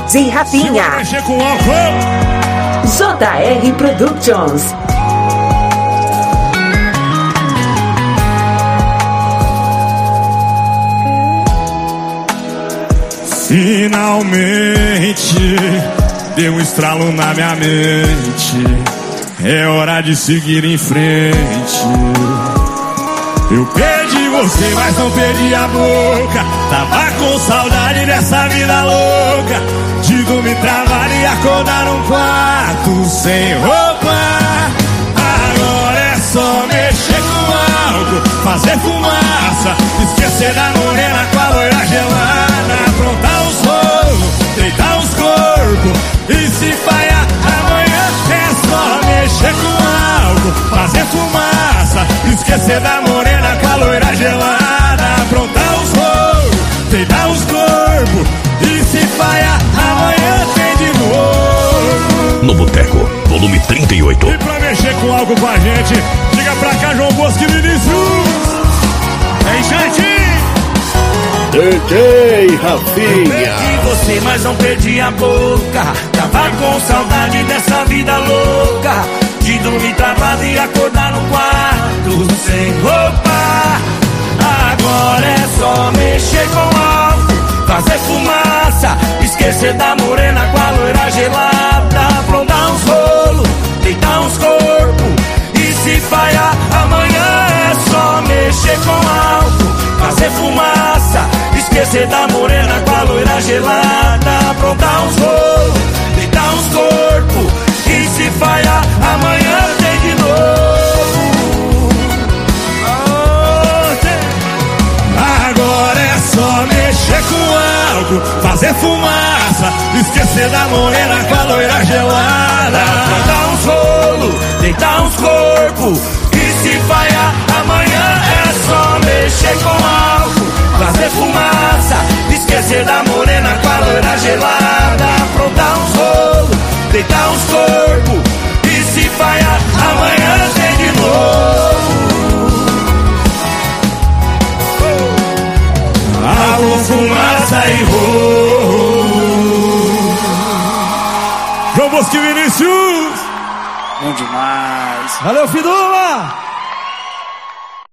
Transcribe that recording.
DJ Rafinha. Mexer com álcool. JR Productions. Finalmente deu um estralo na minha mente. É hora de seguir em frente. Eu perdi você, mas não perdi a boca. Tava com saudade dessa vida louca, de dormir travado e acordar num quarto sem roupa. Agora é só mexer com álcool, fazer fumaça, esquecer da morena com a loira gelada, aprontar os rolos, deitar os corpos e se falhar amanhã é só mexer com álcool, fazer fumaça, esquecer da morena com a loira gelada, aprontar os rolos, deitar os corpos e se falhar amanhã tem de novo. No Boteco, volume 38. E pra mexer com algo com a gente, diga pra cá João Bosco e Vinícius. Vem, Xantinho. DJ Rafinha. Perdi você, mas não perdi a boca. Tava com saudade dessa vida louca, de dormir travado e acordar no quarto sem roupa. Agora é só mexer com álcool, fazer fumaça, esquecer da morena com a loira gelada, aprontar uns rolos, deitar uns corpos e se falhar amanhã é só mexer com álcool, fazer fumaça, esquecer da morena com a loira gelada, aprontar uns rolos, deitar uns corpos e se falhar amanhã tem de novo. Agora é só mexer com álcool, fazer fumaça, esquecer da morena com a loira gelada, aprontar uns rolos, deitar uns corpos e se falhar amanhã é só mexer com álcool, fazer fumaça, esquecer da morena com a loira gelada, aprontar uns rolos, deitar uns corpos e se falhar amanhã tem de novo. Alô, fumaça e rolo. João Bosco e Vinícius. Bom demais. Valeu, Fiduma.